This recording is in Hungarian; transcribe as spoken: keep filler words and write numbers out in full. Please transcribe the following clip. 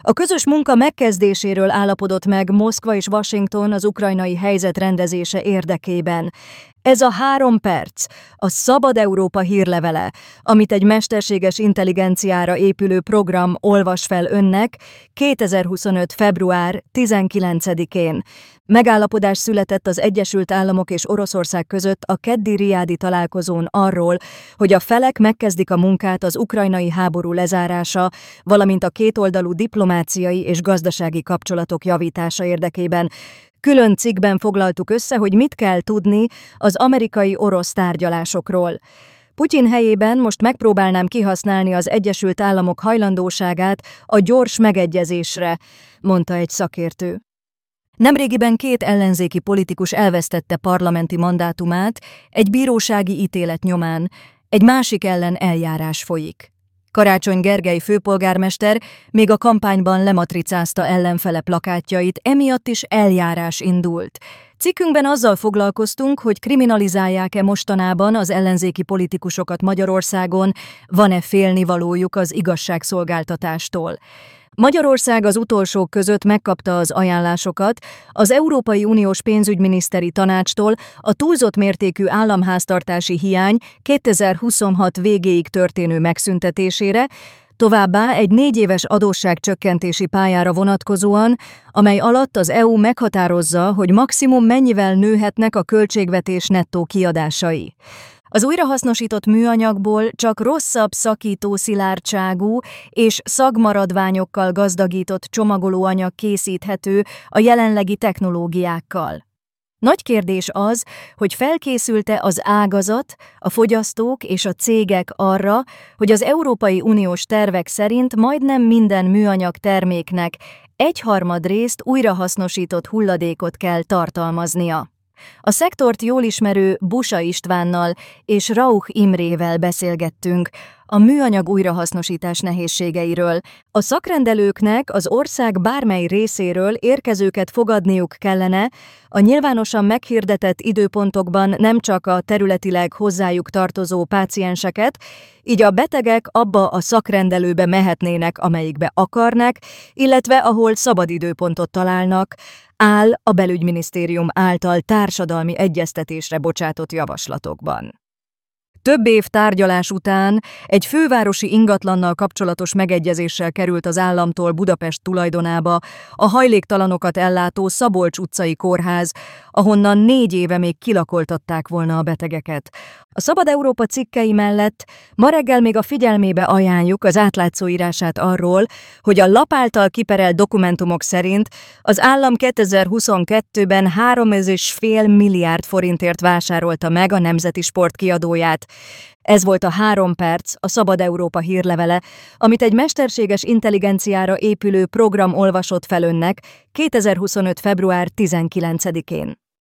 A közös munka megkezdéséről állapodott meg Moszkva és Washington az ukrajnai helyzet rendezése érdekében. Ez a három perc, a Szabad Európa hírlevele, amit egy mesterséges intelligenciára épülő program olvas fel önnek kétezer-huszonöt. február tizenkilencedikén. Megállapodás született az Egyesült Államok és Oroszország között a keddi riádi találkozón arról, hogy a felek megkezdik a munkát az ukrajnai háború lezárása, valamint a kétoldalú diplomáciai és gazdasági kapcsolatok javítása érdekében. Külön cikkben foglaltuk össze, hogy mit kell tudni az amerikai-orosz tárgyalásokról. Putyin helyében most megpróbálnám kihasználni az Egyesült Államok hajlandóságát a gyors megegyezésre, mondta egy szakértő. Nemrégiben két ellenzéki politikus elvesztette parlamenti mandátumát egy bírósági ítélet nyomán, egy másik ellen eljárás folyik. Karácsony Gergely főpolgármester még a kampányban lematricázta ellenfele plakátjait, emiatt is eljárás indult. Cikkünkben azzal foglalkoztunk, hogy kriminalizálják-e mostanában az ellenzéki politikusokat Magyarországon, van-e félnivalójuk az igazságszolgáltatástól. Magyarország az utolsók között megkapta az ajánlásokat az Európai Uniós pénzügyminiszteri tanácstól a túlzott mértékű államháztartási hiány kétezer-huszonhat végéig történő megszüntetésére, továbbá egy négy éves adósságcsökkentési pályára vonatkozóan, amely alatt az é u meghatározza, hogy maximum mennyivel nőhetnek a költségvetés nettó kiadásai. Az újrahasznosított műanyagból csak rosszabb szakító szilárdságú és szagmaradványokkal gazdagított csomagolóanyag készíthető a jelenlegi technológiákkal. Nagy kérdés az, hogy felkészült-e az ágazat, a fogyasztók és a cégek arra, hogy az Európai Uniós tervek szerint majdnem minden műanyag terméknek egyharmad részt újrahasznosított hulladékot kell tartalmaznia. A szektort jól ismerő Busa Istvánnal és Rauch Imrével beszélgettünk a műanyag újrahasznosítás nehézségeiről. A szakrendelőknek az ország bármely részéről érkezőket fogadniuk kellene, a nyilvánosan meghirdetett időpontokban nem csak a területileg hozzájuk tartozó pácienseket, így a betegek abba a szakrendelőbe mehetnének, amelyikbe akarnak, illetve ahol szabad időpontot találnak, áll a belügyminisztérium által társadalmi egyeztetésre bocsátott javaslatokban. Több év tárgyalás után egy fővárosi ingatlannal kapcsolatos megegyezéssel került az államtól Budapest tulajdonába a hajléktalanokat ellátó Szabolcs utcai kórház, ahonnan négy éve még kilakoltatták volna a betegeket. A Szabad Európa cikkei mellett ma reggel még a figyelmébe ajánljuk az átlátszó írását arról, hogy a lap által kiperelt dokumentumok szerint az állam kétezer-huszonkettőben három egész öt milliárd forintért vásárolta meg a Nemzeti Sport kiadóját. Ez volt a három perc, a Szabad Európa hírlevele, amit egy mesterséges intelligenciára épülő program olvasott fel önnek kétezer-huszonöt. február tizenkilencedikén.